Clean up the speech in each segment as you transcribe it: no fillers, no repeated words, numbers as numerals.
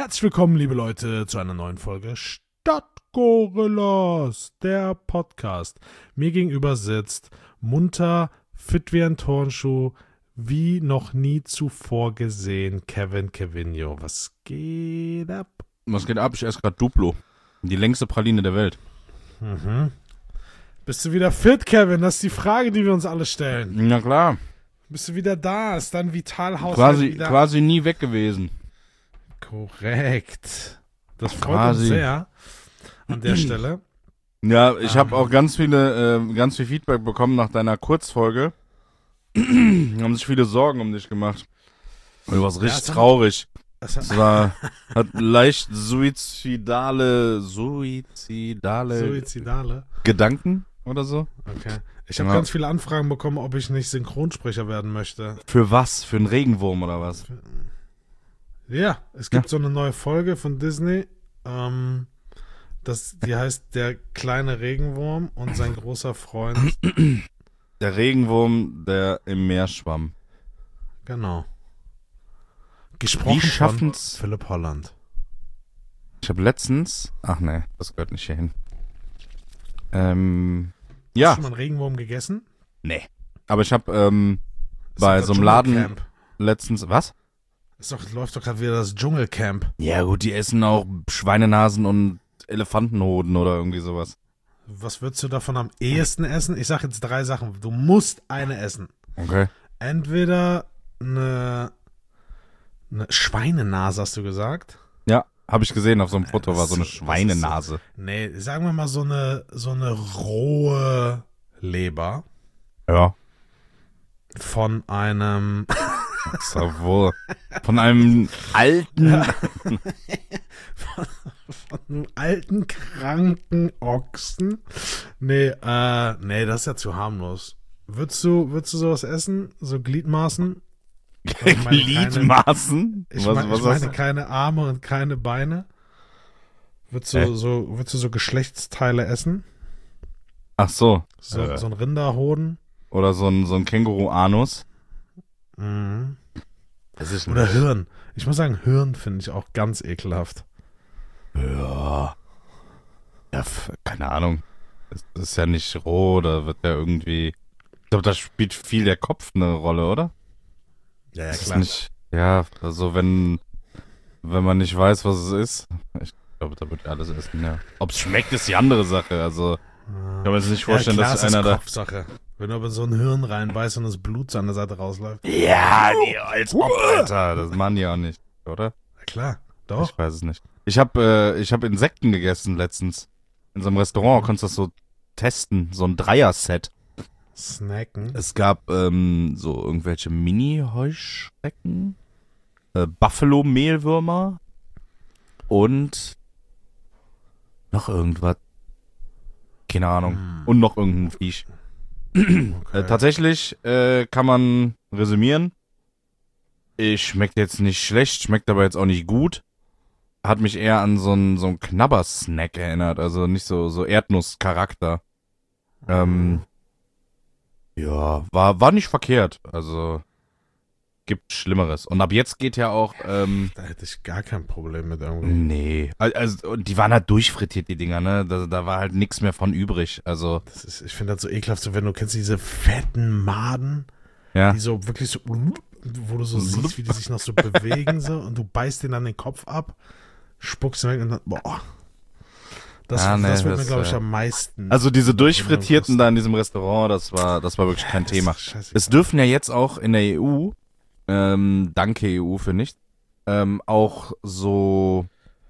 Herzlich willkommen, liebe Leute, zu einer neuen Folge Stadtgorillas, der Podcast. Mir gegenüber sitzt munter, fit wie ein Turnschuh, wie noch nie zuvor gesehen, Kevinio. Was geht ab? Was geht ab? Ich esse gerade Duplo. Die längste Praline der Welt. Mhm. Bist du wieder fit, Kevin? Das ist die Frage, die wir uns alle stellen. Na klar. Bist du wieder da? Ist dein Vitalhaushalt Quasi nie weg gewesen. Korrekt. Das freut uns sehr an der Stelle. Ja, ich habe auch ganz viel Feedback bekommen nach deiner Kurzfolge. Haben sich viele Sorgen um dich gemacht. Du warst richtig traurig. Es hat leicht suizidale Gedanken oder so. Okay. Ich habe ganz viele Anfragen bekommen, ob ich nicht Synchronsprecher werden möchte. Für was? Für einen Regenwurm oder was? Ja, es gibt so eine neue Folge von Disney, die heißt Der kleine Regenwurm und sein großer Freund. Der Regenwurm, der im Meer schwamm. Genau. Gesprochen von Philipp Holland. Ich habe letztens, das gehört nicht hierhin. Hast du schon mal einen Regenwurm gegessen? Nee. Aber ich habe bei so einem Laden letztens, was? Läuft doch gerade wieder das Dschungelcamp. Ja gut, die essen auch Schweinenasen und Elefantenhoden oder irgendwie sowas. Was würdest du davon am ehesten essen? Ich sag jetzt 3 Sachen. Du musst eine essen. Okay. Entweder eine Schweinenase, hast du gesagt? Ja, habe ich gesehen auf so einem Foto, war so eine Schweinenase. Nee, sagen wir mal so eine rohe Leber. Ja. Von einem von einem alten von einem alten, kranken Ochsen. Nee, das ist ja zu harmlos. Würdest du sowas essen? So Gliedmaßen? Gliedmaßen? Ich meine keine Arme und keine Beine. Würdest du so Geschlechtsteile essen? Ach so. So ein Rinderhoden? Oder so ein Känguru-Anus? Mhm. Oder Hirn. Ich muss sagen, Hirn finde ich auch ganz ekelhaft. Ja, keine Ahnung. Das ist ja nicht roh, da wird ja irgendwie... Ich glaube, da spielt viel der Kopf eine Rolle, oder? Ja, das klar. Ist nicht, also wenn man nicht weiß, was es ist, ich glaube, da wird alles essen, ja. Ob es schmeckt, ist die andere Sache, also ich kann mir jetzt nicht vorstellen, klar, dass einer da... Kopfsache. Wenn du aber so ein Hirn reinbeißt und das Blut so an der Seite rausläuft. Ja, als ob, Alter, das machen die auch nicht, oder? Na klar, doch. Ich weiß es nicht. Ich hab Insekten gegessen letztens. In so einem Restaurant konntest du das so testen, so ein Dreier-Set. Snacken. Es gab so irgendwelche Mini-Heuschrecken, Buffalo-Mehlwürmer und noch irgendwas. Keine Ahnung. Und noch irgendein Viech. Okay. Tatsächlich kann man resümieren. Schmeckt jetzt nicht schlecht, schmeckt aber jetzt auch nicht gut. Hat mich eher an so einen Knabbersnack erinnert, also nicht so Erdnusscharakter. Ja, war nicht verkehrt, also gibt Schlimmeres. Und ab jetzt geht ja auch, Da hätte ich gar kein Problem mit irgendwie. nee, also die waren halt durchfrittiert, die Dinger, ne, da war halt nichts mehr von übrig, also. Ich finde das so ekelhaft, so wenn du kennst diese fetten Maden, Ja. die so wirklich so, wo du so siehst, wie die sich noch so bewegen so und du beißt denen dann den Kopf ab, spuckst ihn weg und dann, boah. Das wird mir, glaube ich, am meisten. Also diese durchfrittierten da in diesem Restaurant, das war wirklich kein Thema. Es dürfen ja jetzt auch in der EU, danke EU für nichts, auch so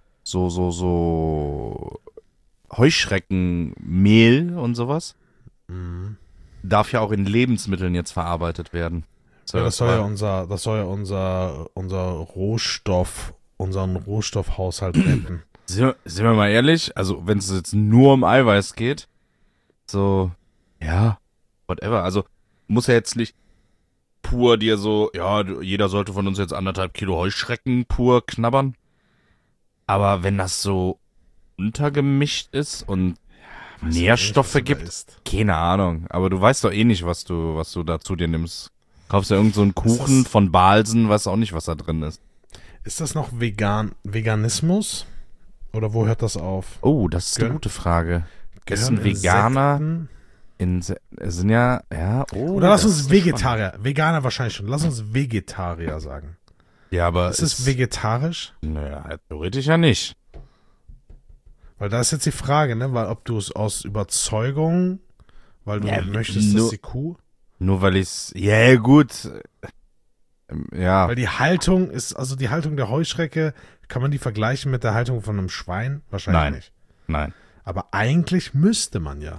Heuschreckenmehl und sowas, darf ja auch in Lebensmitteln jetzt verarbeitet werden. Ja, das soll ja unser Rohstoff, unseren Rohstoffhaushalt retten. Sind wir mal ehrlich, also wenn es jetzt nur um Eiweiß geht, so, ja, whatever, also muss ja jetzt nicht pur dir so, ja, jeder sollte von uns jetzt 1,5 Kilo Heuschrecken pur knabbern, aber wenn das so untergemischt ist und Nährstoffe gibt, keine Ahnung, aber du weißt doch eh nicht, was du da zu dir nimmst. Kaufst ja irgend so einen Kuchen von Balsen, weißt auch nicht, was da drin ist. Ist das noch Veganismus? Oder wo hört das auf? Oh, das ist eine gute Frage. Essen Veganer sind ja, oder lass uns Vegetarier. Spannend. Veganer wahrscheinlich schon. Lass uns Vegetarier sagen. Ja, aber ist es vegetarisch? Naja, theoretisch ja nicht. Weil da ist jetzt die Frage, ne? Weil ob du es aus Überzeugung, weil du möchtest, dass die Kuh. Nur weil ich ja gut. Ja. Weil die Haltung ist, also die Haltung der Heuschrecke, kann man die vergleichen mit der Haltung von einem Schwein? Wahrscheinlich nicht. Nein. Aber eigentlich müsste man ja.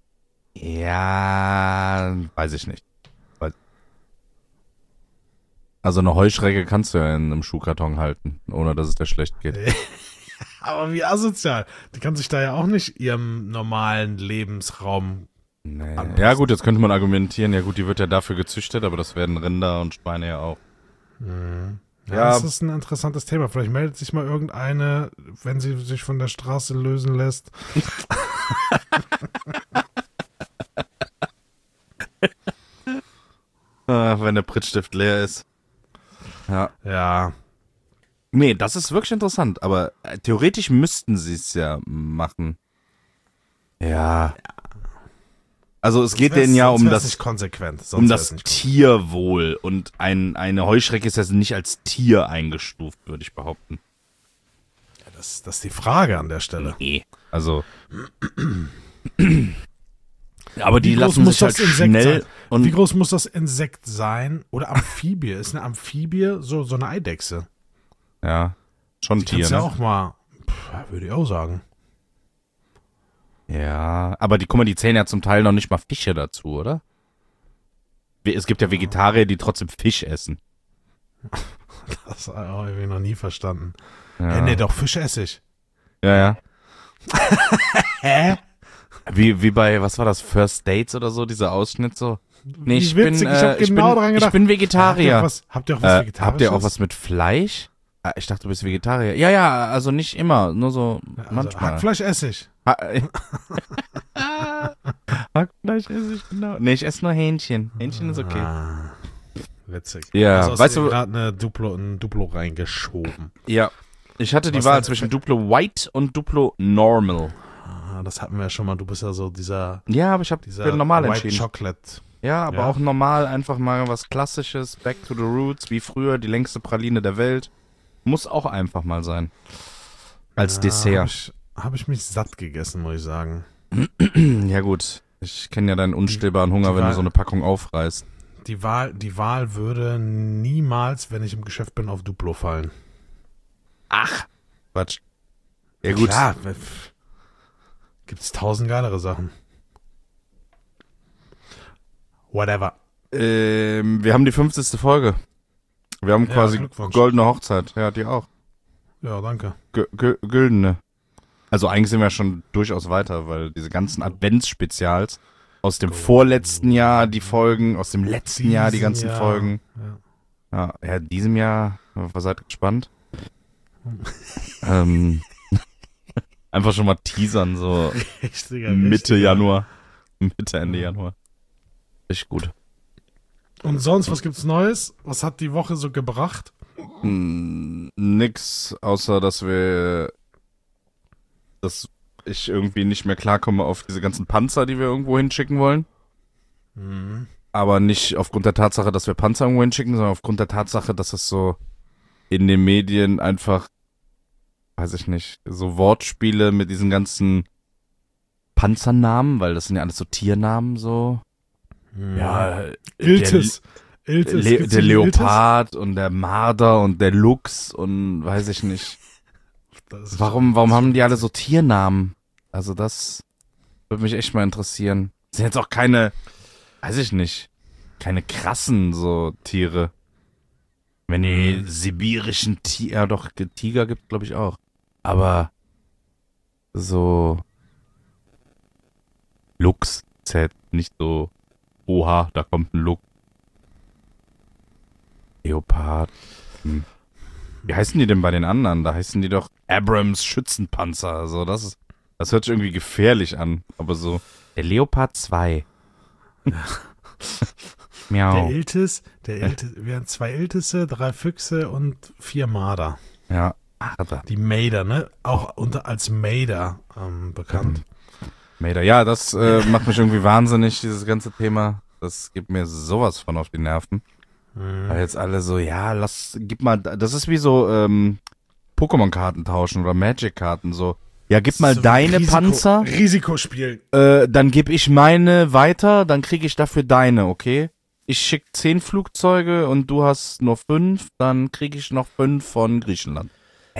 Ja, weiß ich nicht. Also eine Heuschrecke kannst du ja in einem Schuhkarton halten, ohne dass es dir schlecht geht. Aber wie asozial. Die kann sich da ja auch nicht ihrem normalen Lebensraum anpassen. Ja gut, jetzt könnte man argumentieren, ja gut, die wird ja dafür gezüchtet, aber das werden Rinder und Schweine ja auch. Mhm. Ja, das ist ein interessantes Thema. Vielleicht meldet sich mal irgendeine, wenn sie sich von der Straße lösen lässt. Wenn der Prittstift leer ist. Ja. Nee, das ist wirklich interessant, aber theoretisch müssten sie es ja machen. Ja. Also es geht denen ja um das nicht konsequent, um das Tierwohl und eine Heuschrecke ist ja nicht als Tier eingestuft, würde ich behaupten. Ja, das ist die Frage an der Stelle. Nee. Also aber die lassen sich halt schnell und wie groß muss das Insekt sein? Oder Amphibie? Ist eine Amphibie so eine Eidechse? Ja, schon ein Tier. Kannst ja auch mal, würde ich auch sagen. Ja, aber guck mal, die zählen ja zum Teil noch nicht mal Fische dazu, oder? Es gibt ja Vegetarier, die trotzdem Fisch essen. Das habe ich noch nie verstanden. Ja. Nee, doch, Fisch esse ich. Ja. Hä? Wie bei, was war das, First Dates oder so, dieser Ausschnitt so? Nee, ich bin Vegetarier. Habt ihr auch was Vegetarisches? Habt ihr auch was mit Fleisch? Ich dachte, du bist Vegetarier. Ja, also nicht immer, nur so manchmal. Hackfleisch esse ich. Hackfleisch esse ich, genau. Nee, ich esse nur Hähnchen. Hähnchen ist okay. Witzig. Ja, also weißt du, gerade ein Duplo reingeschoben. Ja, ich hatte die Wahl zwischen Duplo White und Duplo Normal. Das hatten wir ja schon mal. Du bist ja so dieser. Ja, aber ich habe für normal White entschieden. Chocolate. Ja, aber auch normal einfach mal was Klassisches, Back to the Roots, wie früher, die längste Praline der Welt. Muss auch einfach mal sein. Als Dessert. Habe ich mich satt gegessen, muss ich sagen. Ja gut, ich kenne ja deinen unstillbaren Hunger, wenn du so eine Packung aufreißt. Die Wahl würde niemals, wenn ich im Geschäft bin, auf Duplo fallen. Ach, Quatsch. Ja gut. Klar, gibt's 1000 geilere Sachen. Whatever. Wir haben die 50. Folge. Wir haben quasi goldene Hochzeit. Ja, die auch. Ja, danke. Güldene. Also eigentlich sind wir schon durchaus weiter, weil diese ganzen Adventsspezials aus dem vorletzten Jahr die Folgen, aus dem letzten Jahr die ganzen Folgen. Ja, diesem Jahr, seid gespannt. Einfach schon mal teasern, so Mitte Januar. Mitte, Ende Januar. Echt gut. Und sonst, was gibt's Neues? Was hat die Woche so gebracht? Nix, außer dass ich irgendwie nicht mehr klarkomme auf diese ganzen Panzer, die wir irgendwo hinschicken wollen. Mhm. Aber nicht aufgrund der Tatsache, dass wir Panzer irgendwo hinschicken, sondern aufgrund der Tatsache, dass es so in den Medien einfach, weiß ich nicht, so Wortspiele mit diesen ganzen Panzernamen, weil das sind ja alles so Tiernamen so. Ja, Iltis. Der Leopard und der Marder und der Luchs und weiß ich nicht. Warum haben die alle so Tiernamen? Also das würde mich echt mal interessieren. Das sind jetzt auch keine, weiß ich nicht, keine krassen so Tiere. Wenn die sibirischen Tiger, ja doch, Tiger gibt glaube ich auch. Aber so Luchs zählt nicht so, oha, da kommt ein Luchs. Leopard. Wie heißen die denn bei den anderen? Da heißen die doch Abrams Schützenpanzer. Also das hört sich irgendwie gefährlich an. Aber so, der Leopard 2. Miau. Wir haben 2 Iltisse, 3 Füchse und 4 Marder. Ja, Alter. Die Mader, ne? Auch als Mader bekannt. Mader. Ja, das macht mich irgendwie wahnsinnig, dieses ganze Thema. Das gibt mir sowas von auf die Nerven. Weil jetzt alle so, ja, gib mal, das ist wie so Pokémon-Karten tauschen oder Magic-Karten, so. Ja, gib mal So deine Panzer, Risikospiel. dann geb ich meine weiter, dann kriege ich dafür deine, okay? Ich schick 10 Flugzeuge und du hast nur 5, dann kriege ich noch 5 von Griechenland.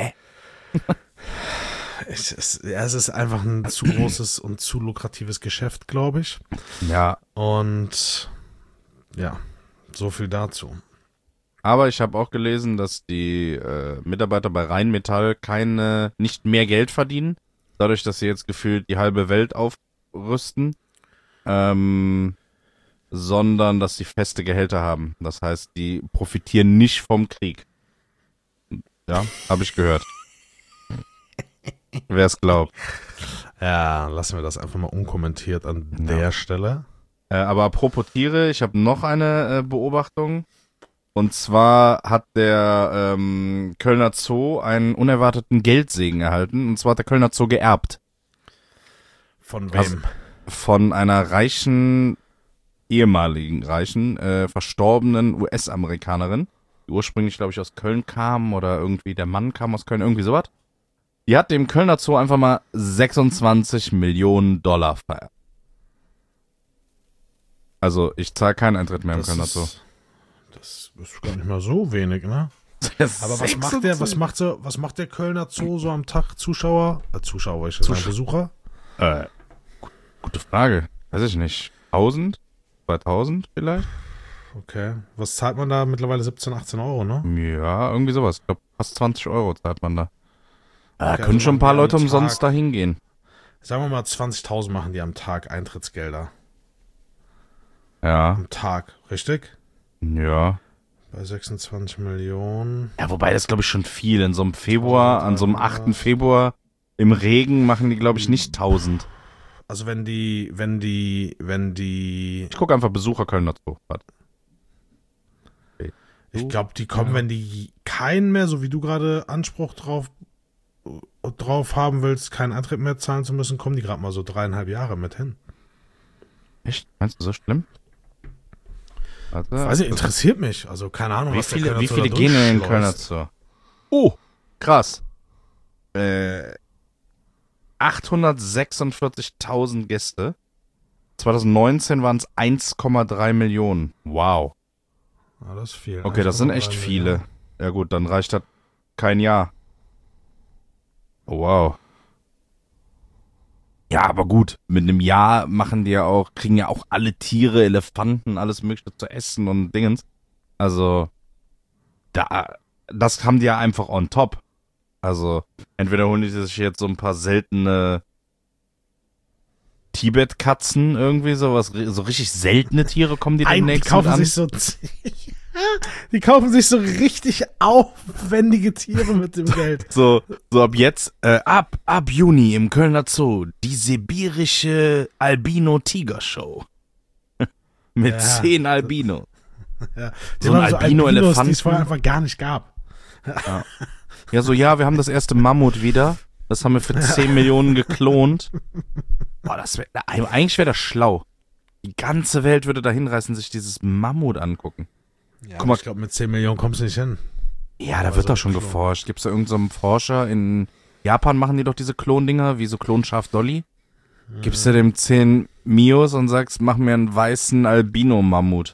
Es ist einfach ein zu großes und zu lukratives Geschäft, glaube ich. Ja. Und ja, so viel dazu. Aber ich habe auch gelesen, dass die Mitarbeiter bei Rheinmetall nicht mehr Geld verdienen, dadurch, dass sie jetzt gefühlt die halbe Welt aufrüsten, sondern dass sie feste Gehälter haben. Das heißt, die profitieren nicht vom Krieg. Ja, habe ich gehört. Wer es glaubt. Ja, lassen wir das einfach mal unkommentiert an der Stelle. Aber apropos Tiere, ich habe noch eine Beobachtung. Und zwar hat der Kölner Zoo einen unerwarteten Geldsegen erhalten. Und zwar hat der Kölner Zoo geerbt. Von wem? Also von einer ehemaligen reichen, verstorbenen US-Amerikanerin, die ursprünglich, glaube ich, aus Köln kam oder irgendwie der Mann kam aus Köln, irgendwie sowas. Die hat dem Kölner Zoo einfach mal 26 Millionen $, vererbt. Also, ich zahle keinen Eintritt mehr im Kölner Zoo. Das ist gar nicht mal so wenig, ne? Aber was macht der Kölner Zoo so am Tag? Zuschauer, ich sagen, Besucher? Gute Frage. Weiß ich nicht. 1000? 2000 vielleicht? Okay. Was zahlt man da mittlerweile? 17, 18 Euro, ne? Ja, irgendwie sowas. Ich glaube, fast 20 Euro zahlt man da. Okay, Können schon ein paar Leute am umsonst Tag, da hingehen. sagen wir mal 20.000 machen die am Tag Eintrittsgelder. Ja. Am Tag, richtig? Ja. Bei 26 Millionen. Ja, wobei das glaube ich schon viel. In so einem Februar, an so einem 8. Februar im Regen machen die glaube ich nicht 1000. Also wenn die Ich gucke einfach Besucher Kölner Zoo. Warte. Ich glaube, die kommen, wenn die keinen mehr, so wie du gerade Anspruch drauf haben willst, keinen Eintritt mehr zahlen zu müssen, kommen die gerade mal so 3,5 Jahre mit hin. Echt? Meinst du so schlimm? Warte, Weiß ich, interessiert mich. Also keine Ahnung, wie was der Kölner viele Zoo gehen da in den durchschleust. Kölner Zoo? Oh, krass. 846.000 Gäste. 2019 waren es 1,3 Millionen. Wow. Ja, das ist viel. Okay, das sind echt viele. Ja gut, dann reicht das kein Jahr. Oh, wow. Ja, aber gut, mit einem Jahr kriegen ja auch alle Tiere, Elefanten, alles mögliche zu essen und Dingens. Also, das haben die ja einfach on top. Also, entweder holen die sich jetzt so ein paar seltene Tibet-Katzen irgendwie, so richtig seltene Tiere kommen die demnächst die kaufen an. Die kaufen sich so richtig aufwendige Tiere mit dem Geld. So ab jetzt, ab Juni im Kölner Zoo, die sibirische Albino-Tiger-Show. Mit 10 Albino. Ja. So ein Albino-Elefant. Die es vorher einfach gar nicht gab. Ja, wir haben das erste Mammut wieder. Das haben wir für 10 Millionen geklont. Boah, eigentlich wäre das schlau. Die ganze Welt würde da hinreißen, sich dieses Mammut angucken. Ja, Guck mal, ich glaube, mit 10 Millionen kommst du nicht hin. Ja, da wird doch schon geforscht. Gibt's da irgendeinen so einen Forscher? In Japan machen die doch diese Klondinger, wie so Klonschaf Dolly. Gibst du dem 10 Mios und sagst, mach mir einen weißen Albino-Mammut.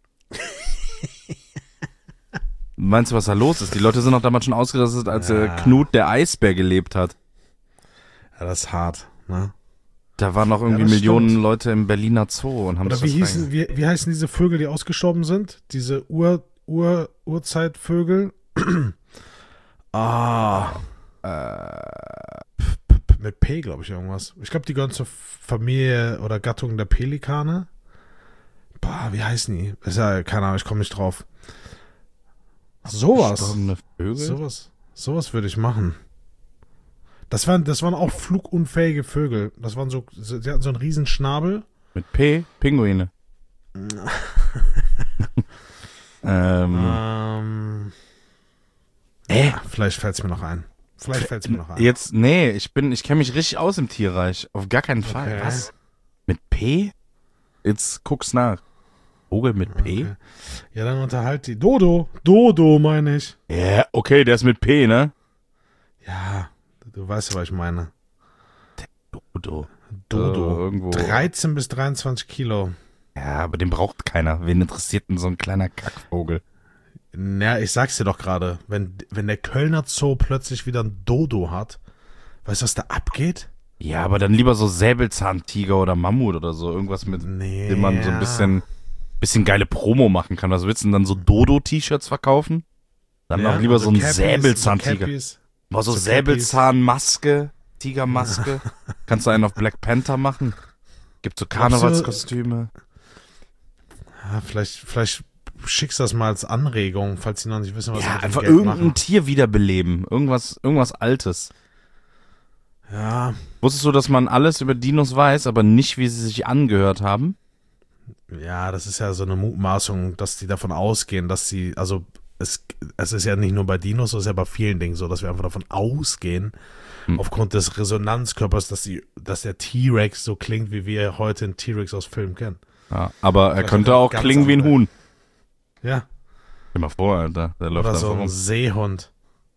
Meinst du, was da los ist? Die Leute sind doch damals schon ausgerastet, als Knut der Eisbär gelebt hat. Ja, das ist hart, ne? Da waren noch irgendwie Millionen Leute im Berliner Zoo und haben Oder das wie heißen diese Vögel, die ausgestorben sind? Diese Urzeitvögel? Mit P, glaube ich, irgendwas. Ich glaube, die gehören zur Familie oder Gattung der Pelikane. Boah, wie heißen die? Ist ja, keine Ahnung, ich komme nicht drauf. Sowas würde ich machen. Das waren auch flugunfähige Vögel. Die hatten so einen riesen Schnabel. Mit P, Pinguine. Vielleicht fällt es mir noch ein. Jetzt, nee, ich kenne mich richtig aus im Tierreich. Auf gar keinen Fall. Okay. Was? Mit P? Jetzt guck's nach. Vogel mit P? Okay. Ja, dann unterhalt die. Dodo meine ich. Ja, okay, der ist mit P, ne? Ja, du weißt, was ich meine. Dodo. Irgendwo. 13 bis 23 Kilo. Ja, aber den braucht keiner. Wen interessiert denn so ein kleiner Kackvogel? Ja, ich sag's dir doch gerade. Wenn der Kölner Zoo plötzlich wieder ein Dodo hat, weißt du, was da abgeht? Ja, aber dann lieber so Säbelzahntiger oder Mammut oder so. Irgendwas mit dem man so ein bisschen geile Promo machen kann. Was willst du denn dann so Dodo-T-Shirts verkaufen? Dann auch lieber so ein Säbelzahntiger. So Säbelzahnmaske, Tigermaske. Kannst du einen auf Black Panther machen? Gibt so Karnevalskostüme. Ja, vielleicht schickst du das mal als Anregung, falls sie noch nicht wissen, was sie mit dem einfach Geld irgendein machen. Tier wiederbeleben. Irgendwas Altes. Ja. Wusstest du, dass man alles über Dinos weiß, aber nicht, wie sie sich angehört haben? Ja, das ist ja so eine Mutmaßung, dass die davon ausgehen, dass sie, also es ist ja nicht nur bei Dinos, es ist ja bei vielen Dingen so, dass wir einfach davon ausgehen, aufgrund des Resonanzkörpers, dass der T-Rex so klingt, wie wir heute einen T-Rex aus Filmen kennen. Ja, aber er Vielleicht könnte auch klingen wie ein Huhn. Ja. Stell mal vor, Alter, der läuft Oder einfach so ein rum. Seehund.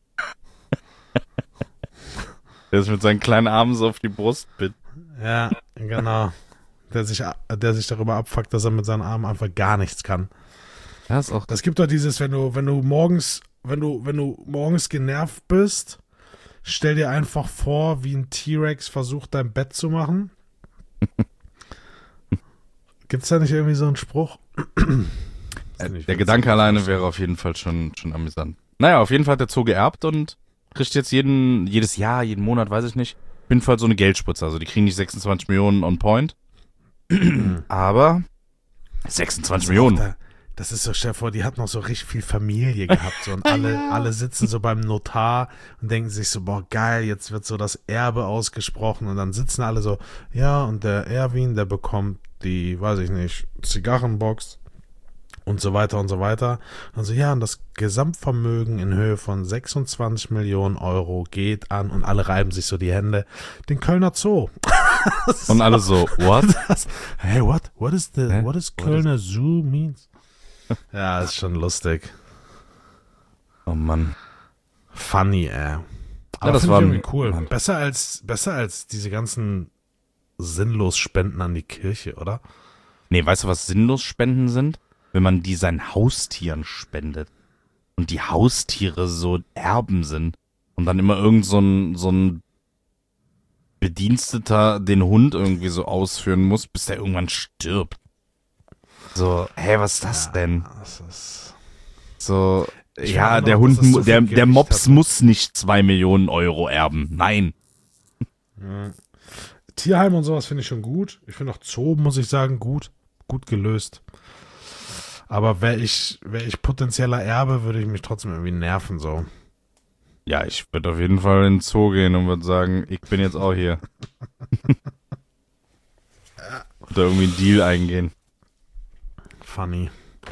Der ist mit seinen kleinen Armen so auf die Brust bitt. Ja, genau. Der sich darüber abfuckt, dass er mit seinen Armen einfach gar nichts kann. Ja, ist auch. Das gibt doch dieses, wenn du morgens genervt bist, stell dir einfach vor, wie ein T-Rex versucht, dein Bett zu machen. Gibt's da nicht irgendwie so einen Spruch? Der Gedanke alleine wäre auf jeden Fall schon amüsant. Naja, auf jeden Fall hat der Zoo geerbt und kriegt jetzt jedes Jahr, jeden Monat, weiß ich nicht, auf jeden Fall so eine Geldspritze. Also die kriegen nicht 26 Millionen on point, aber 26 Millionen. Das ist so, stell dir vor, die hat noch so richtig viel Familie gehabt. So, und alle sitzen so beim Notar und denken sich so, boah, geil, jetzt wird so das Erbe ausgesprochen. Und dann sitzen alle so, ja, und der Erwin, der bekommt die, weiß ich nicht, Zigarrenbox und so weiter und so weiter. Und so, ja, und das Gesamtvermögen in Höhe von 26 Millionen Euro geht an, und alle reiben sich so die Hände, den Kölner Zoo. Und alle so, what? Hey, what is Kölner Zoo means? Ja, ist schon lustig. Oh Mann. Funny, ey. Aber das find war ich irgendwie cool. Mann. Besser als diese ganzen sinnlos Spenden an die Kirche, oder? Nee, weißt du, was sinnlos Spenden sind? Wenn man die seinen Haustieren spendet. Und die Haustiere so Erben sind. Und dann immer irgend so ein Bediensteter den Hund irgendwie so ausführen muss, bis der irgendwann stirbt. So, hey, was ist das denn? Das ist So, Ich ja, weiß der noch, Hund, dass das so viel der Gewicht Mops hat. muss nicht 2 Millionen Euro erben. Nein. Tierheim und sowas finde ich schon gut. Ich finde auch Zoo, muss ich sagen, gut gelöst. Aber wäre ich potenzieller Erbe, würde ich mich trotzdem irgendwie nerven, so. Ja, ich würde auf jeden Fall in den Zoo gehen und würde sagen, ich bin jetzt auch hier. Oder irgendwie einen Deal eingehen. Funny.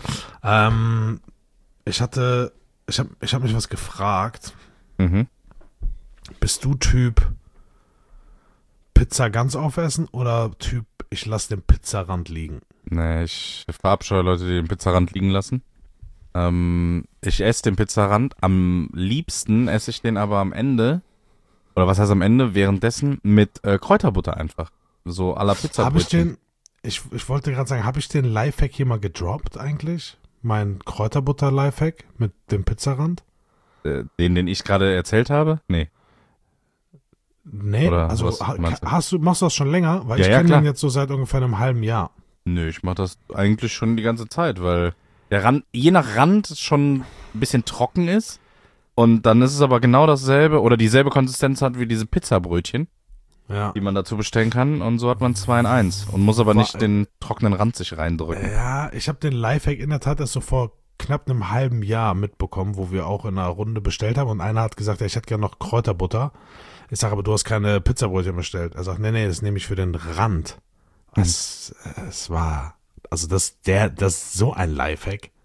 Ich hab mich was gefragt. Mhm. Bist du Typ Pizza ganz aufessen oder Typ, ich lasse den Pizzarand liegen? Nee, ich verabscheue Leute, die den Pizzarand liegen lassen. Ich esse den Pizzarand. Am liebsten esse ich den aber am Ende, oder was heißt am Ende, währenddessen mit Kräuterbutter einfach. So à la Pizzabrötchen. Ich wollte gerade sagen, habe ich den Lifehack hier mal gedroppt eigentlich? Mein Kräuterbutter-Lifehack mit dem Pizzarand? Den ich gerade erzählt habe? Nee. Nee, Oder also was meinst du? machst du das schon länger? Weil Ja, ich ja, kenne klar. den jetzt so seit ungefähr einem halben Jahr. Nö, ich mache das eigentlich schon die ganze Zeit, weil der Rand, je nach Rand schon ein bisschen trocken ist. Und dann ist es aber genau dasselbe oder dieselbe Konsistenz hat wie diese Pizzabrötchen, Ja. die man dazu bestellen kann. Und so hat man 2 in 1 und muss aber nicht den trockenen Rand sich reindrücken. Ja, ich habe den Lifehack in der Tat erst so vor knapp einem halben Jahr mitbekommen, wo wir auch in einer Runde bestellt haben und einer hat gesagt, ja, ich hätte gerne noch Kräuterbutter. Ich sage, aber du hast keine Pizzabrötchen bestellt. Er sagt, nee, das nehme ich für den Rand. Es war, also das ist so ein Lifehack.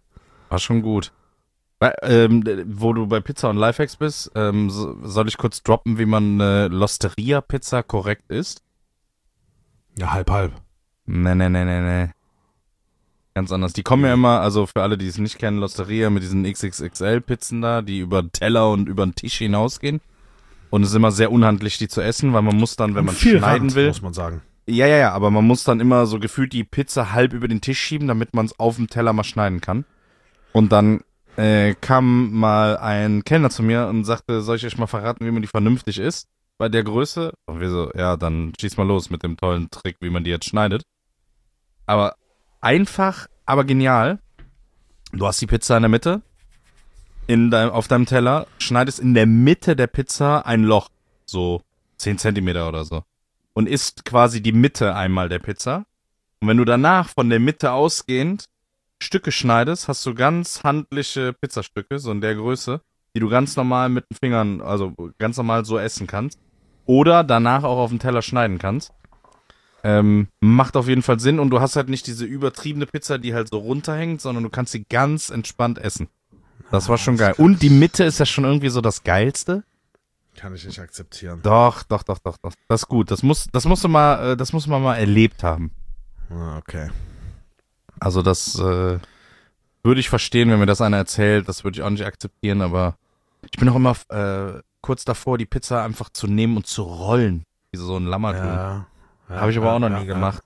War schon gut. Wo du bei Pizza und Lifehacks bist, soll ich kurz droppen, wie man eine L'Osteria-Pizza korrekt isst? Ja, halb, halb. Nee. Ganz anders. Die kommen ja immer, also für alle, die es nicht kennen, L'Osteria mit diesen XXXL-Pizzen da, die über den Teller und über den Tisch hinausgehen. Und es ist immer sehr unhandlich, die zu essen, weil man muss dann, wenn man viel schneiden Rand, will. muss man sagen. Ja, aber man muss dann immer so gefühlt die Pizza halb über den Tisch schieben, damit man es auf dem Teller mal schneiden kann. Und dann kam mal ein Kellner zu mir und sagte, soll ich euch mal verraten, wie man die vernünftig isst? Bei der Größe? Und wir so, ja, dann schieß mal los mit dem tollen Trick, wie man die jetzt schneidet. Aber einfach, aber genial. Du hast die Pizza in der Mitte, auf deinem Teller, schneidest in der Mitte der Pizza ein Loch, so 10 Zentimeter oder so. Und isst quasi die Mitte einmal der Pizza. Und wenn du danach von der Mitte ausgehend Stücke schneidest, hast du ganz handliche Pizzastücke, so in der Größe, die du ganz normal mit den Fingern, also ganz normal so essen kannst. Oder danach auch auf den Teller schneiden kannst. Macht auf jeden Fall Sinn und du hast halt nicht diese übertriebene Pizza, die halt so runterhängt, sondern du kannst sie ganz entspannt essen. Das war schon geil. Und die Mitte ist ja schon irgendwie so das Geilste. Kann ich nicht akzeptieren. Doch. Das ist gut. Das musst du mal erlebt haben. Ah, okay. Also das würde ich verstehen, wenn mir das einer erzählt. Das würde ich auch nicht akzeptieren, aber ich bin auch immer kurz davor, die Pizza einfach zu nehmen und zu rollen. Wie so ein Lammertun. Ja. Habe ich aber auch noch nie gemacht.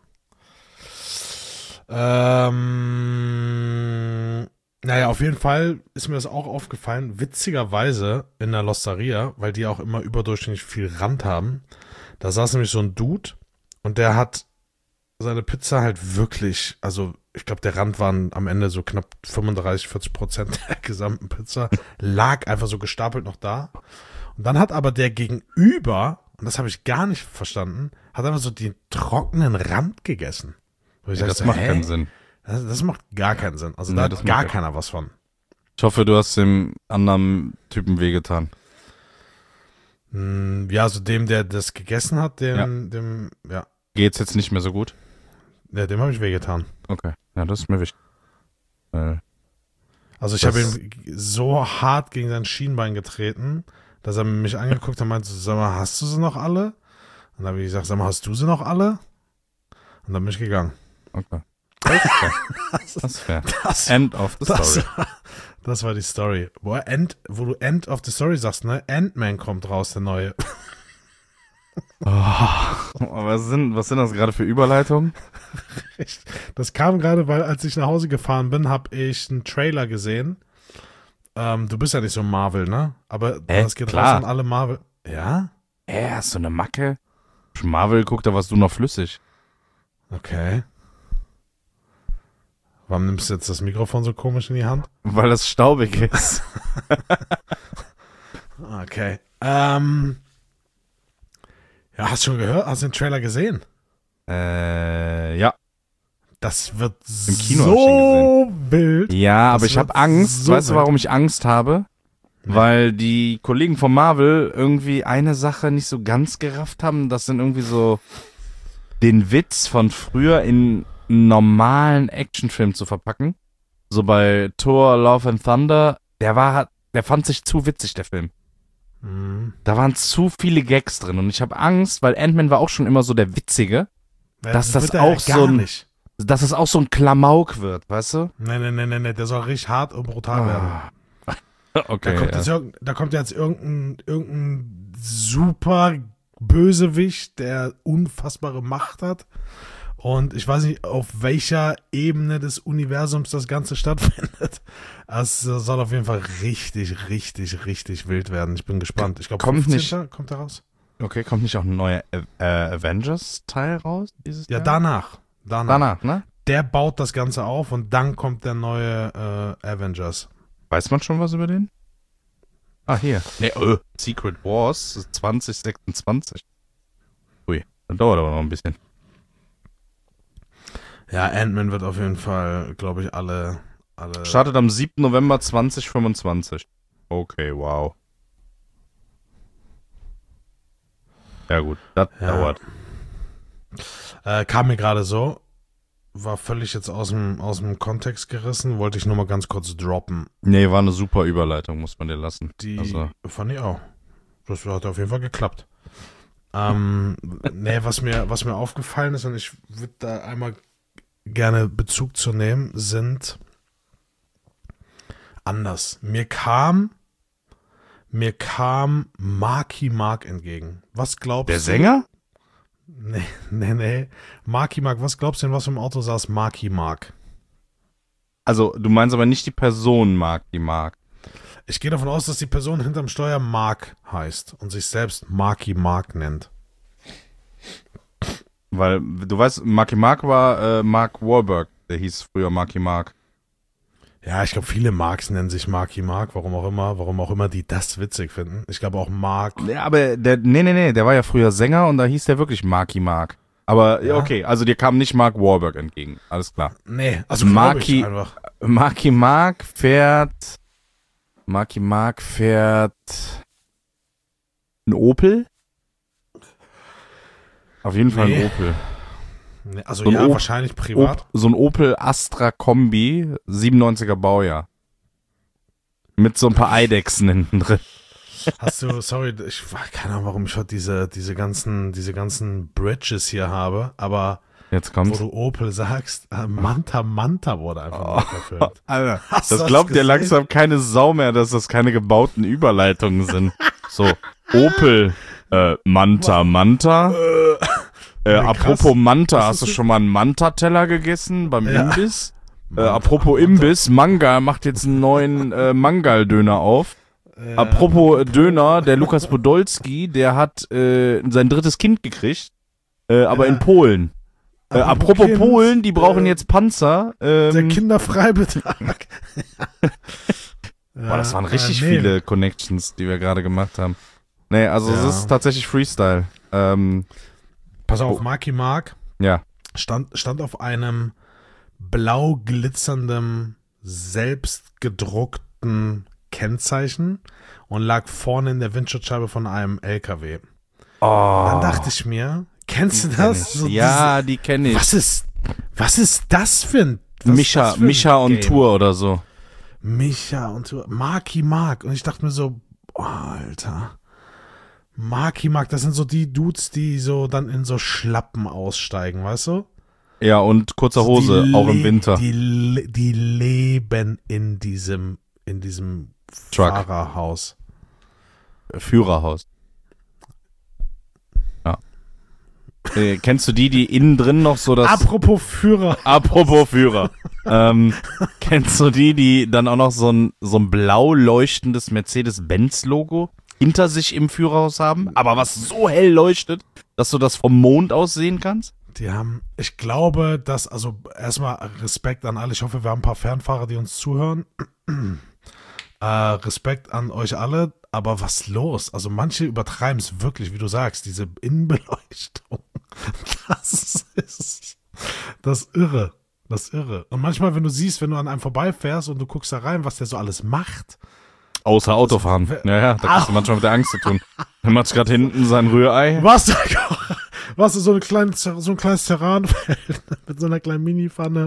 Naja, auf jeden Fall ist mir das auch aufgefallen. Witzigerweise in der L'Osteria, weil die auch immer überdurchschnittlich viel Rand haben. Da saß nämlich so ein Dude und der hat seine Pizza halt wirklich, also ich glaube, der Rand waren am Ende so knapp 35-40% der gesamten Pizza, lag einfach so gestapelt noch da. Und dann hat aber der Gegenüber, und das habe ich gar nicht verstanden, hat einfach so den trockenen Rand gegessen. Das macht keinen Sinn. Das macht gar keinen Sinn. Also Nee, da das hat gar macht keiner was von. Ich hoffe, du hast dem anderen Typen wehgetan. Ja, also dem, der das gegessen hat, dem Geht's jetzt nicht mehr so gut? Ja, dem habe ich wehgetan. Okay, ja, das ist mir wichtig. Also ich habe ihn so hart gegen sein Schienbein getreten, dass er mich angeguckt hat und meinte, sag mal, hast du sie noch alle? Und dann habe ich gesagt, sag mal, hast du sie noch alle? Und dann bin ich gegangen. Okay. Das ist fair. End of the story. Das war die Story. Wo du End of the Story sagst, ne? Ant-Man kommt raus, der neue. Was sind das gerade für Überleitungen? Das kam gerade, weil als ich nach Hause gefahren bin, habe ich einen Trailer gesehen. Du bist ja nicht so Marvel, ne? Aber das geht raus an alle Marvel. Ja? Hast du eine Macke? Schon Marvel geguckt, da warst du noch flüssig. Okay. Warum nimmst du jetzt das Mikrofon so komisch in die Hand? Weil das staubig ist. Okay. Ja, hast du schon gehört? Hast du den Trailer gesehen? Ja. Das wird Im Kino so wild. Ja, aber ich habe Angst. Weißt du, warum ich Angst habe? Nee. Weil die Kollegen von Marvel irgendwie eine Sache nicht so ganz gerafft haben. Das sind irgendwie so den Witz von früher in einen normalen Actionfilm zu verpacken. So bei Thor, Love and Thunder, der fand sich zu witzig, der Film. Da waren zu viele Gags drin und ich habe Angst, weil Ant-Man war auch schon immer so der Witzige, ja, dass das auch so ein Klamauk wird, weißt du? Nee, der soll richtig hart und brutal werden. Okay. Da kommt jetzt irgendein super Bösewicht, der unfassbare Macht hat. Und ich weiß nicht, auf welcher Ebene des Universums das Ganze stattfindet. Es soll auf jeden Fall richtig, richtig, richtig wild werden. Ich bin gespannt. Ich glaube, kommt er raus. Okay, kommt nicht auch ein neuer Avengers-Teil raus dieses Jahr? Danach, ne? Der baut das Ganze auf und dann kommt der neue Avengers. Weiß man schon was über den? Hier. Secret Wars 2026. Ui, das dauert aber noch ein bisschen. Ja, Ant-Man wird auf jeden Fall, glaube ich, alle... Startet am 7. November 2025. Okay, wow. Ja gut, das dauert. Kam mir gerade so. war völlig jetzt aus dem Kontext gerissen, wollte ich nur mal ganz kurz droppen. Nee, war eine super Überleitung, muss man dir lassen. Die fand ich auch. Das hat auf jeden Fall geklappt. Nee, was mir aufgefallen ist, und ich würde da einmal gerne Bezug zu nehmen, sind anders. Mir kam Marky Mark entgegen. Was glaubst du? Der Sänger? Nee. Marky Mark, was glaubst du denn, was im Auto saß Marky Mark? Also, du meinst aber nicht die Person Marky Mark. Ich gehe davon aus, dass die Person hinterm Steuer Mark heißt und sich selbst Marky Mark nennt. Weil, du weißt, Marky Mark war Mark Wahlberg. Der hieß früher Marky Mark. Ja, ich glaube, viele Marks nennen sich Marky Mark, warum auch immer die das witzig finden. Ich glaube auch Mark. Ja, aber der war ja früher Sänger und da hieß der wirklich Marky Mark. Aber ja, okay, also dir kam nicht Mark Wahlberg entgegen, alles klar. Nee, also Marky einfach. Marky Mark fährt ein Opel? Auf jeden Fall ein Opel. Nee, also so ja, wahrscheinlich privat. So ein Opel Astra Kombi, 97er Baujahr. Mit so ein paar Eidechsen hinten drin. Sorry, keine Ahnung, warum ich heute diese ganzen Bridges hier habe, aber jetzt kommt's. Wo du Opel sagst, Manta wurde einfach verfilmt. Alter, das glaubt dir langsam keine Sau mehr, dass das keine gebauten Überleitungen sind. So, Opel, Manta. Apropos Manta, hast du schon mal einen Manta-Teller gegessen beim Imbiss? Apropos Imbiss, Mangal macht jetzt einen neuen Mangal-Döner auf. Apropos Döner, der Lukas Podolski, der hat sein 3. Kind gekriegt, aber in Polen. Apropos kind, Polen, die brauchen jetzt Panzer. Der Kinderfreibetrag. Boah, das waren richtig viele Connections, die wir gerade gemacht haben. Nee, also es ist tatsächlich Freestyle. Pass auf, Marky Mark stand auf einem blau glitzernden, selbstgedruckten Kennzeichen und lag vorne in der Windschutzscheibe von einem LKW. Oh. Dann dachte ich mir, kennst du das? So die kenne ich. Was ist das für ein Micha on Tour oder so. Micha on Tour. Marky Mark. Und ich dachte mir so, oh, Alter. Marky Mark, das sind so die Dudes, die so dann in so Schlappen aussteigen, weißt du? Ja, und kurzer Hose, auch im Winter. Die leben in diesem Truck. Fahrerhaus. Führerhaus. Ja. Kennst du die innen drin noch so das... Apropos Führer. Kennst du die dann auch noch so ein blau leuchtendes Mercedes-Benz-Logo hinter sich im Führerhaus haben, aber was so hell leuchtet, dass du das vom Mond aus sehen kannst? Die haben, ich glaube, also erstmal Respekt an alle. Ich hoffe, wir haben ein paar Fernfahrer, die uns zuhören. Respekt an euch alle, aber was los? Also manche übertreiben es wirklich, wie du sagst, diese Innenbeleuchtung. Das ist irre. Das ist irre. Und manchmal, wenn du an einem vorbeifährst und du guckst da rein, was der so alles macht. Außer Autofahren. Ja, da hast du manchmal mit der Angst zu tun. Er macht gerade hinten sein Rührei. Was du so ein kleines Terranfeld mit so einer kleinen Minipfanne.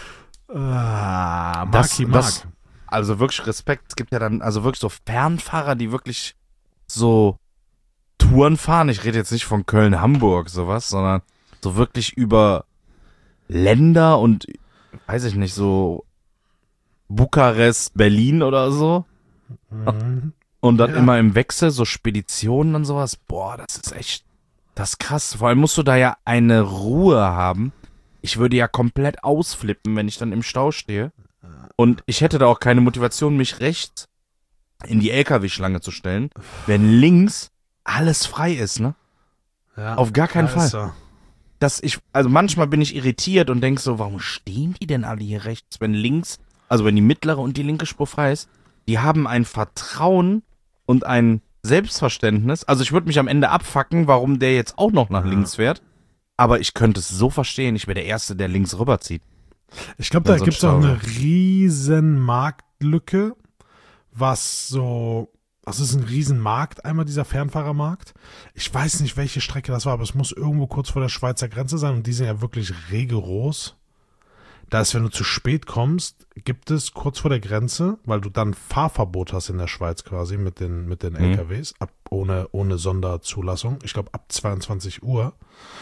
Marky Mark. Also wirklich Respekt. Es gibt ja dann also wirklich so Fernfahrer, die wirklich so Touren fahren. Ich rede jetzt nicht von Köln, Hamburg, sowas, sondern so wirklich über Länder und, weiß ich nicht, so Bukarest, Berlin oder so. Und dann immer im Wechsel, so Speditionen und sowas. Boah, das ist krass. Vor allem musst du da ja eine Ruhe haben. Ich würde ja komplett ausflippen, wenn ich dann im Stau stehe. Und ich hätte da auch keine Motivation, mich rechts in die LKW-Schlange zu stellen, wenn links alles frei ist, ne? Ja, auf gar keinen Fall. So. Also manchmal bin ich irritiert und denke so, warum stehen die denn alle hier rechts, wenn die mittlere und die linke Spur frei ist? Die haben ein Vertrauen und ein Selbstverständnis. Also ich würde mich am Ende abfacken, warum der jetzt auch noch nach links fährt. Aber ich könnte es so verstehen, ich wäre der Erste, der links rüberzieht. Ich glaube, da gibt es auch eine riesen Marktlücke, also es ist ein riesen Markt, einmal dieser Fernfahrermarkt. Ich weiß nicht, welche Strecke das war, aber es muss irgendwo kurz vor der Schweizer Grenze sein und die sind ja wirklich rigoros. Da ist, wenn du zu spät kommst, gibt es kurz vor der Grenze, weil du dann Fahrverbot hast in der Schweiz quasi mit den LKWs, ohne Sonderzulassung, ich glaube ab 22 Uhr,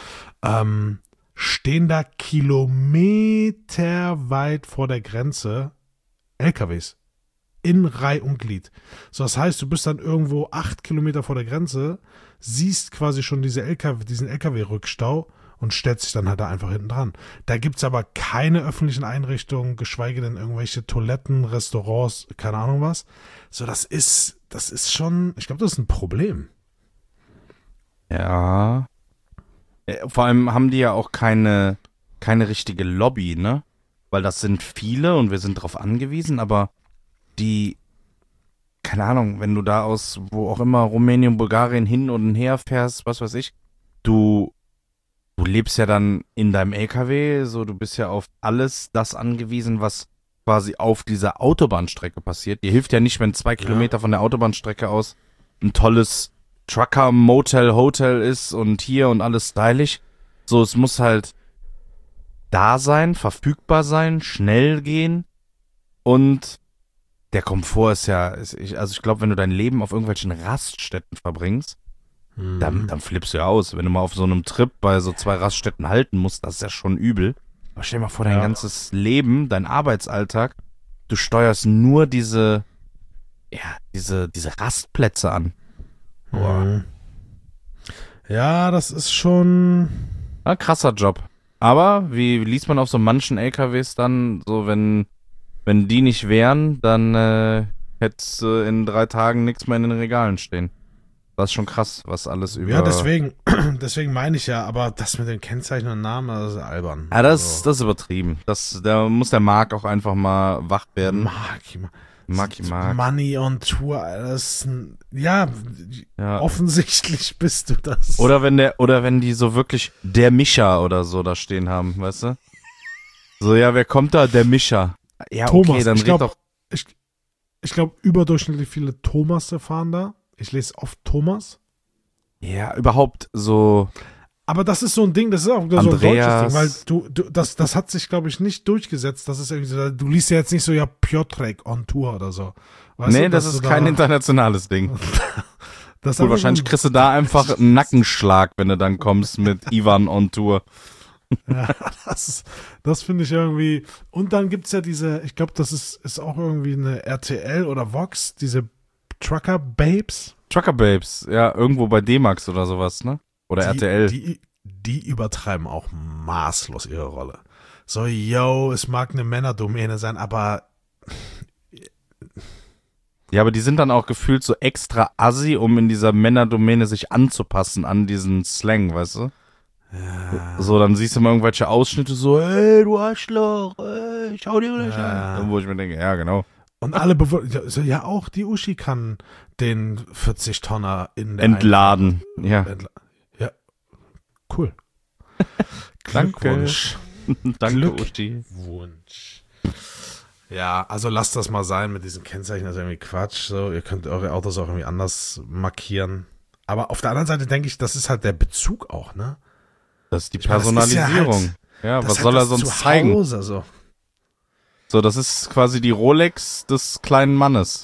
stehen da kilometerweit vor der Grenze LKWs. In Reih und Glied. So, das heißt, du bist dann irgendwo 8 Kilometer vor der Grenze, siehst quasi schon diesen LKW-Rückstau und stellst dich dann halt da einfach hinten dran. Da gibt's aber keine öffentlichen Einrichtungen, geschweige denn irgendwelche Toiletten, Restaurants, keine Ahnung was. So, das ist schon, ich glaube, das ist ein Problem. Ja. Vor allem haben die ja auch keine richtige Lobby, ne? Weil das sind viele und wir sind drauf angewiesen, aber die, keine Ahnung, wenn du da aus, wo auch immer, Rumänien, Bulgarien hin und her fährst, was weiß ich, du lebst ja dann in deinem LKW, so, du bist ja auf alles das angewiesen, was quasi auf dieser Autobahnstrecke passiert. Dir hilft ja nicht, wenn 2 Kilometer von der Autobahnstrecke aus ein tolles Trucker, Motel, Hotel ist und hier und alles stylisch. So, es muss halt da sein, verfügbar sein, schnell gehen und der Komfort ist ja, ich glaube, wenn du dein Leben auf irgendwelchen Raststätten verbringst, dann flippst du ja aus. Wenn du mal auf so einem Trip bei so 2 Raststätten halten musst, das ist ja schon übel. Aber stell dir mal vor, dein ganzes Leben, dein Arbeitsalltag, du steuerst nur diese Rastplätze an. Boah. Ja, das ist schon ein krasser Job. Aber wie liest man auf so manchen LKWs dann, so wenn die nicht wären, dann hättest du in 3 Tagen nichts mehr in den Regalen stehen. Das ist schon krass, was alles über... Ja, deswegen meine ich ja, aber das mit den Kennzeichen und Namen, das ist albern. Ja, das ist übertrieben. Da muss der Marc auch einfach mal wach werden. Marc. Money on Tour, das offensichtlich bist du das. Oder wenn die so wirklich der Mischa oder so da stehen haben, weißt du? So, ja, wer kommt da? Der Mischa. Ja, Thomas, okay, dann ich red doch. Ich glaube, überdurchschnittlich viele Thomasse fahren da. Ich lese oft Thomas. Ja, überhaupt so. Aber das ist so ein Ding, das ist auch so ein deutsches Ding, weil das hat sich, glaube ich, nicht durchgesetzt. Das ist irgendwie so, du liest ja jetzt nicht so, ja, Piotrek on Tour oder so. Weißt nee, du, das ist kein internationales Ding. Cool, wahrscheinlich kriegst du da einfach einen Nackenschlag, wenn du dann kommst mit Ivan on Tour. Ja, das finde ich irgendwie. Und dann gibt's ja diese, ich glaube, das ist auch irgendwie eine RTL oder Vox, diese Trucker Babes, ja, irgendwo bei D-Max oder sowas, ne? Oder RTL. Die übertreiben auch maßlos ihre Rolle. So, yo, es mag eine Männerdomäne sein, aber ja, aber die sind dann auch gefühlt so extra assi, um in dieser Männerdomäne sich anzupassen an diesen Slang, weißt du? Ja. So, dann siehst du mal irgendwelche Ausschnitte so, ey, du Arschloch, ey, schau dir gleich an. Wo ich mir denke, ja, genau. Und alle ja, auch die Uschi kann den 40-Tonner in der entladen. Ja. Ja, cool. Glückwunsch. Danke, Uschi. Glückwunsch. Ja, also lasst das mal sein mit diesen Kennzeichen, das ist irgendwie Quatsch. So, ihr könnt eure Autos auch irgendwie anders markieren. Aber auf der anderen Seite denke ich, das ist halt der Bezug auch, ne? Das ist die Personalisierung. Ja, was soll er sonst zeigen? Hause, so, das ist quasi die Rolex des kleinen Mannes.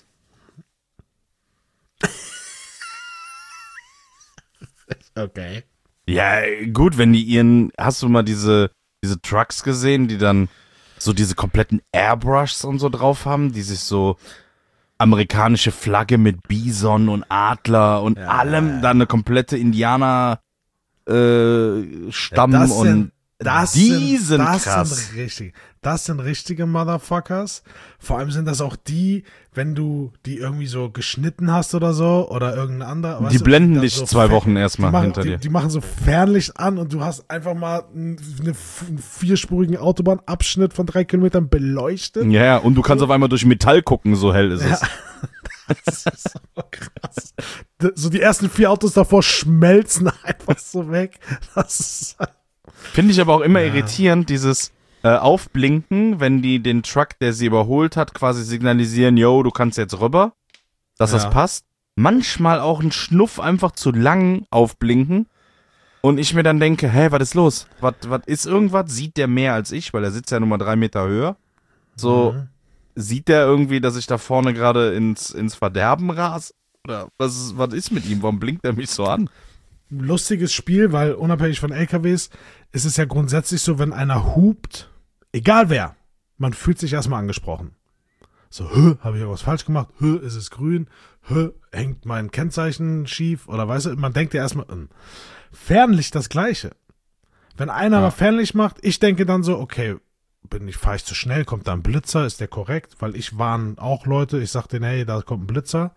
Okay. Ja, gut, wenn die hast du mal diese Trucks gesehen, die dann so diese kompletten Airbrushs und so drauf haben, die sich so amerikanische Flagge mit Bison und Adler und allem, dann eine komplette Indianer Stamm und die sind krass. Das sind richtige Motherfuckers. Vor allem sind das auch die, wenn du die irgendwie so geschnitten hast oder so oder irgendein anderer. Die blenden dich so 2 Wochen erstmal hinter dir. Die machen so Fernlicht an und du hast einfach mal einen 4-spurigen Autobahnabschnitt von 3 Kilometern beleuchtet. Ja, und du kannst auf einmal durch Metall gucken, so hell ist es. Das ist so krass. So die ersten 4 Autos davor schmelzen einfach so weg. Das ist finde ich aber auch immer irritierend, dieses Aufblinken, wenn die den Truck, der sie überholt hat, quasi signalisieren, yo, du kannst jetzt rüber, dass das passt. Manchmal auch ein Schnuff einfach zu lang aufblinken Und ich mir dann denke, hä, was ist los? Was ist irgendwas? Sieht der mehr als ich? Weil er sitzt ja nun mal 3 Meter höher. So, sieht der irgendwie, dass ich da vorne gerade ins Verderben ras? Oder was ist mit ihm? Warum blinkt er mich so an? Lustiges Spiel, weil unabhängig von LKWs ist es ja grundsätzlich so, wenn einer hupt, egal wer, man fühlt sich erstmal angesprochen. So, habe ich irgendwas falsch gemacht? Ist es grün? Hängt mein Kennzeichen schief? Oder weißt du, man denkt ja erstmal, Fernlicht das Gleiche. Wenn einer mal Fernlicht macht, ich denke dann so, okay, fahre ich zu schnell, kommt da ein Blitzer, ist der korrekt? Weil ich warne auch Leute, ich sag denen, hey, da kommt ein Blitzer.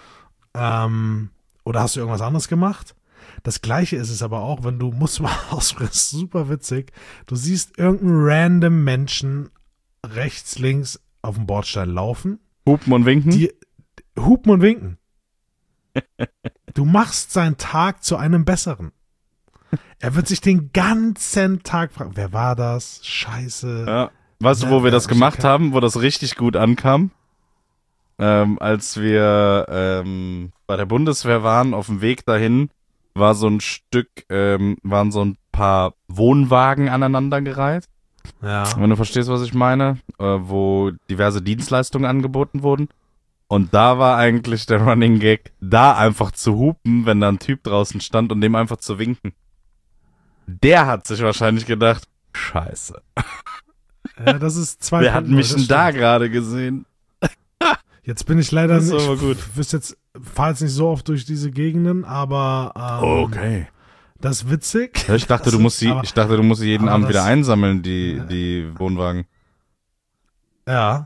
Oder hast du irgendwas anderes gemacht? Das Gleiche ist es aber auch, wenn du, musst mal ausprobieren, super witzig, du siehst irgendeinen random Menschen rechts, links auf dem Bordstein laufen. Hupen und winken? Die hupen und winken. Du machst seinen Tag zu einem besseren. Er wird sich den ganzen Tag fragen, wer war das? Scheiße. Ja. Weißt du, wo wir das gemacht haben, wo das richtig gut ankam? Als wir bei der Bundeswehr waren, auf dem Weg dahin, war so ein Stück, waren so ein paar Wohnwagen aneinandergereiht. Ja. Wenn du verstehst, was ich meine, wo diverse Dienstleistungen angeboten wurden. Und da war eigentlich der Running Gag, da einfach zu hupen, wenn da ein Typ draußen stand und dem einfach zu winken. Der hat sich wahrscheinlich gedacht, scheiße. Ja, das ist zwei. Wer hat mich denn da gerade gesehen? Jetzt bin ich leider Das ist nicht, aber gut. Fahr jetzt nicht so oft durch diese Gegenden, aber Okay. das ist witzig. Ja, ich dachte, du musst sie jeden aber Abend wieder das- einsammeln, die Wohnwagen. Ja.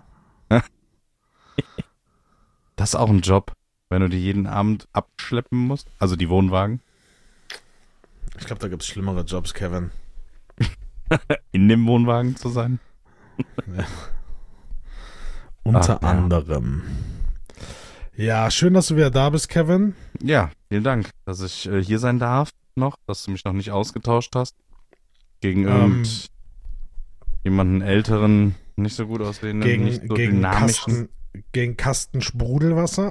Das ist auch ein Job, wenn du die jeden Abend abschleppen musst. Also die Wohnwagen. Ich glaube, da gibt es schlimmere Jobs, Kevin. In dem Wohnwagen zu sein. Unter ja. anderem. Ja, schön, dass du wieder da bist, Kevin. Ja, vielen Dank, dass ich hier sein darf noch, dass du mich noch nicht ausgetauscht hast. Gegen irgendjemanden älteren, nicht so gut aussehenden, nicht so dynamischen. Gegen Kasten Sprudelwasser.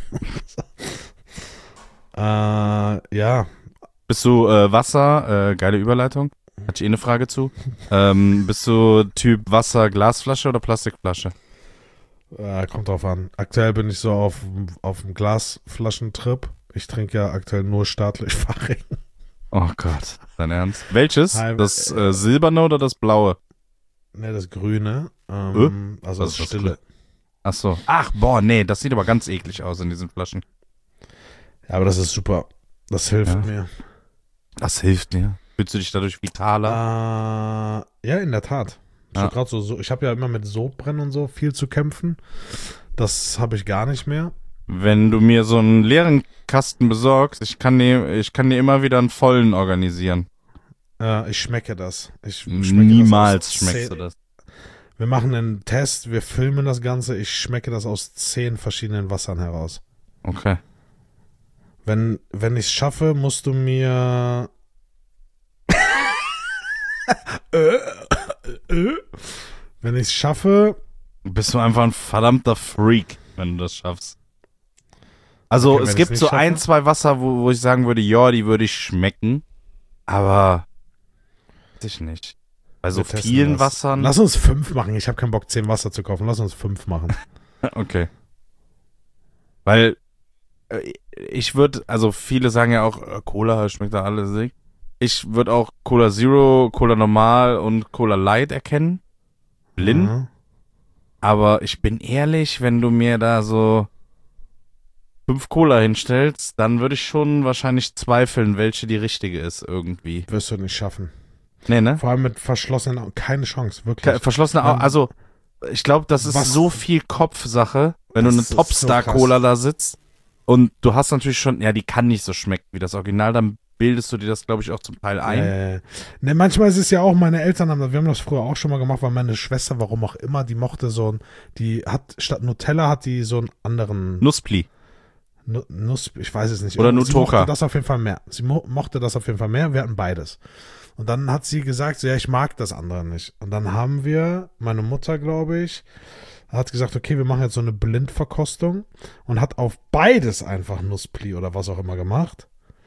Ja. Bist du Wasser, geile Überleitung, hatte ich eine Frage zu. Bist du Typ Wasser, Glasflasche oder Plastikflasche? Kommt drauf an. Aktuell bin ich so auf dem Glasflaschentrip. Ich trinke ja aktuell nur staatlich Fahrring. Oh Gott, dein Ernst? Welches? Hi, Das silberne oder das blaue? Ne, das Grüne. Was Also das ist das Stille. Ach so. Ach, boah, nee, das sieht aber ganz eklig aus in diesen Flaschen. Ja, aber das ist super. Das hilft Ja. mir. Das hilft dir. Fühlst du dich dadurch vitaler? Ja, in der Tat. Ja. Gerade so, ich habe ja immer mit Sodbrennen und so viel zu kämpfen. Das habe ich gar nicht mehr. Wenn du mir so einen leeren Kasten besorgst, ich kann dir immer wieder einen vollen organisieren. Ich schmecke das. Niemals schmeckst du das. Wir machen einen Test, wir filmen das Ganze. Ich schmecke das aus 10 verschiedenen Wassern heraus. Okay. Wenn ich es schaffe, musst du mir wenn ich es schaffe, Bist du einfach ein verdammter Freak, wenn du das schaffst. Also Okay, wenn es ich's gibt nicht so schaffe? ein, zwei Wasser, wo ich sagen würde, ja, die würde ich schmecken. Aber weiß ich nicht. Bei so wir testen vielen das. Wassern. Lass uns 5 machen. Ich habe keinen Bock, 10 Wasser zu kaufen. Lass uns 5 machen. Okay. Weil ich würde, also viele sagen ja auch, Cola schmeckt da alles nicht. Ich würde auch Cola Zero, Cola Normal und Cola Light erkennen. Blind. Mhm. Aber ich bin ehrlich, wenn du mir da so 5 Cola hinstellst, dann würde ich schon wahrscheinlich zweifeln, welche die richtige ist irgendwie. Wirst du nicht schaffen. Nee, ne? Vor allem mit verschlossenen Augen. Keine Chance, wirklich. Verschlossene Augen, also ich glaube, das ist Was? so viel Kopfsache, wenn du Das eine ist so Topstar-Cola da sitzt und du hast natürlich schon, ja, die kann nicht so schmecken wie das Original, dann bildest du dir das, glaube ich, auch zum Teil ein. Ne, manchmal ist es ja auch, meine Eltern wir haben das früher auch schon mal gemacht, weil meine Schwester, warum auch immer, die mochte die hat, statt Nutella hat die so einen anderen Nusspli. Nuss, ich weiß es nicht. Oder Sie Nutoka. mochte das auf jeden Fall mehr. Sie mochte das auf jeden Fall mehr, wir hatten beides. Und dann hat sie gesagt, so, ja, ich mag das andere nicht. Und dann haben wir, meine Mutter, glaube ich, hat gesagt, okay, wir machen jetzt so eine Blindverkostung und hat auf beides einfach Nusspli oder was auch immer gemacht.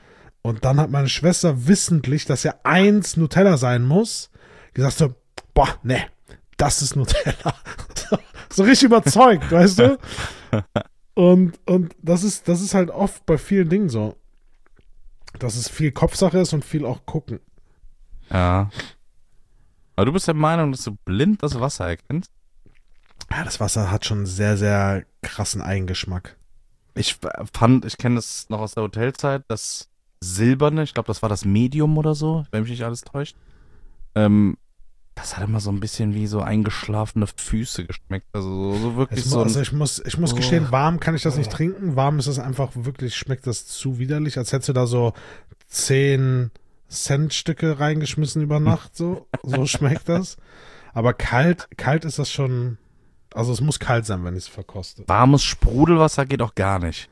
Und dann hat meine Schwester wissentlich, dass ja 1 Nutella sein muss, gesagt so, boah, ne, das ist Nutella. So richtig überzeugt, weißt du? Und das ist halt oft bei vielen Dingen so, dass es viel Kopfsache ist und viel auch gucken. Ja. Aber du bist der Meinung, dass du blind das Wasser erkennst? Ja, das Wasser hat schon einen sehr, sehr krassen Eigengeschmack. Ich kenne das noch aus der Hotelzeit, das Silberne, ich glaube, das war das Medium oder so, wenn mich nicht alles täuscht. Das hat immer so ein bisschen wie so eingeschlafene Füße geschmeckt. Also so wirklich so. Also ich muss gestehen, warm kann ich das nicht trinken. Warm ist es einfach wirklich, schmeckt das zu widerlich, als hättest du da so 10 Cent-Stücke reingeschmissen über Nacht. So schmeckt das. Aber kalt ist das schon. Also es muss kalt sein, wenn ich es verkoste. Warmes Sprudelwasser geht auch gar nicht.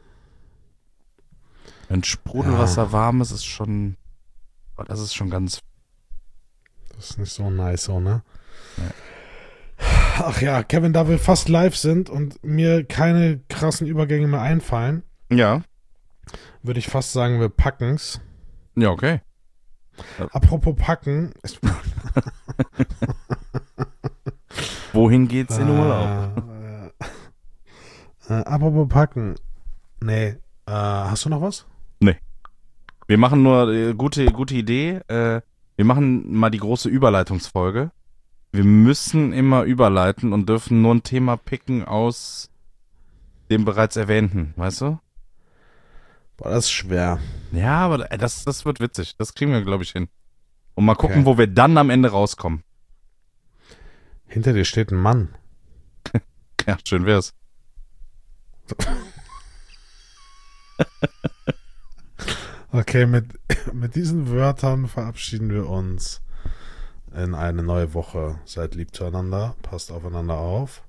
Wenn Sprudelwasser warm ist, ist schon. Das ist schon ganz. Das ist nicht so nice, so, ne? Ja. Ach ja, Kevin, da wir fast live sind und mir keine krassen Übergänge mehr einfallen, Ja. würde ich fast sagen, wir packen's. Ja, okay. Apropos packen. Wohin geht's in Urlaub? Apropos packen. Nee. Hast du noch was? Nee. Wir machen nur, gute Idee, wir machen mal die große Überleitungsfolge. Wir müssen immer überleiten und dürfen nur ein Thema picken aus dem bereits erwähnten, weißt du? Boah, das ist schwer. Ja, aber das wird witzig. Das kriegen wir, glaube ich, hin. Und mal gucken, wo wir dann am Ende rauskommen. Hinter dir steht ein Mann. Ja, schön wär's. Okay, mit diesen Wörtern verabschieden wir uns in eine neue Woche. Seid lieb zueinander, passt aufeinander auf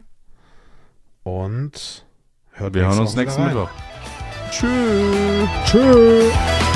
und Wir hören uns nächsten Mittwoch. Tschüss. Tschüss.